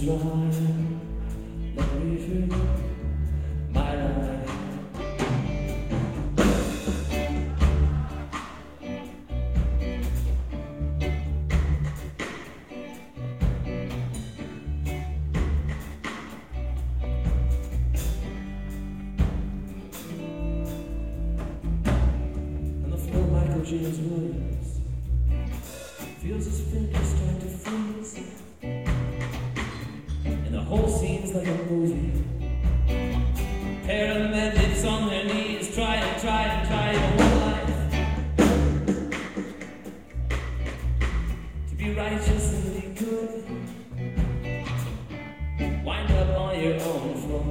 trying, let me feel my life. And the floor, Michael James Williams feels his fingers start to freeze, and the whole scene's like a movie. Paramedics on their knees, try your whole life to be righteous and be good. Wind up on your own floor,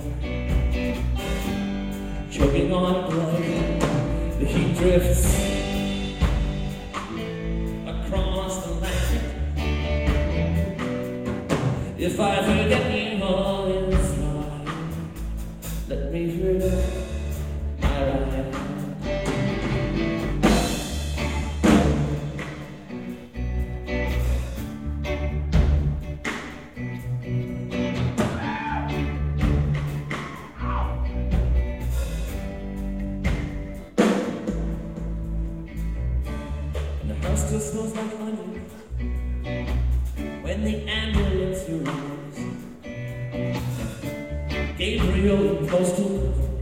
choking on blood. The heat drifts across the land. If I forget evil is mine, let me forget my right. And the house still smells like onions when the ambulance arrives. Gabriel and Postal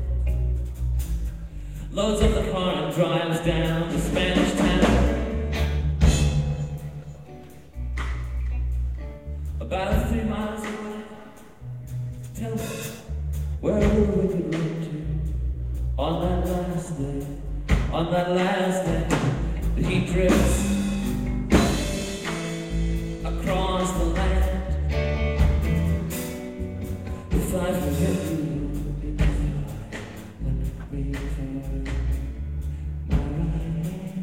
loads up the car and drives down to Spanish Town. About 3 miles away, tell me, where will we get to on that last day? On that last day, the heat drifts across the land. If I forget you, it's fine. Let me find my right.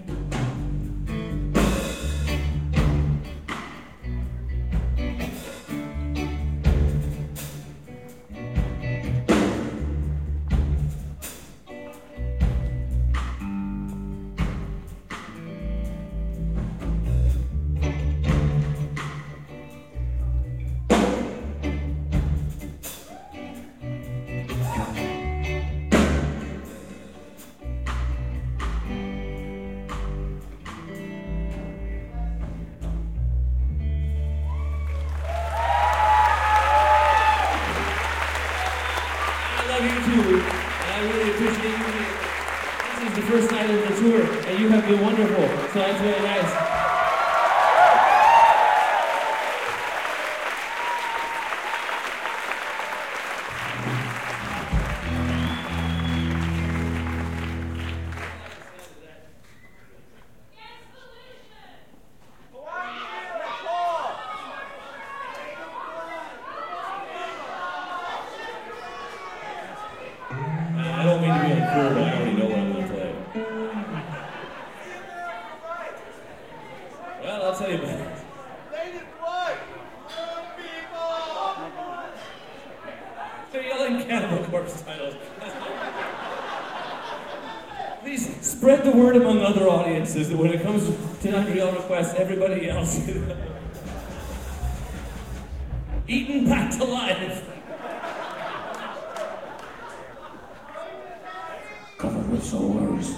I love you too, and I really appreciate you here. This is the first night of the tour, and you have been wonderful, so that's really nice. I don't mean to be unfair, but I already know what I'm going to play. Well, I'll tell you about it. Lady Blood! People! They're yelling Cannibal Corpse titles. Please spread the word among other audiences that when it comes to Nightreal requests, everybody else is eaten back to life. Covered with sores.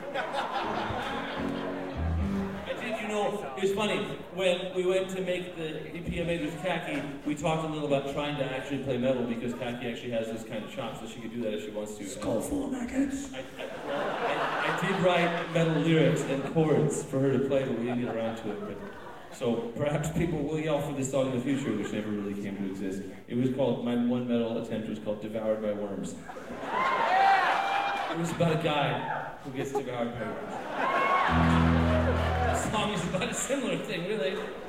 It was funny, when we went to make the EP I made with Kaki, we talked a little about trying to actually play metal because Kaki actually has this kind of chops that she could do that if she wants to. Skull full of maggots. I did write metal lyrics and chords for her to play, but we didn't get around to it. But, so perhaps people will yell for this song in the future, which never really came to exist. It was called, my one metal attempt was called Devoured by Worms. It was about a guy who gets devoured by worms. The song is about a similar thing, really.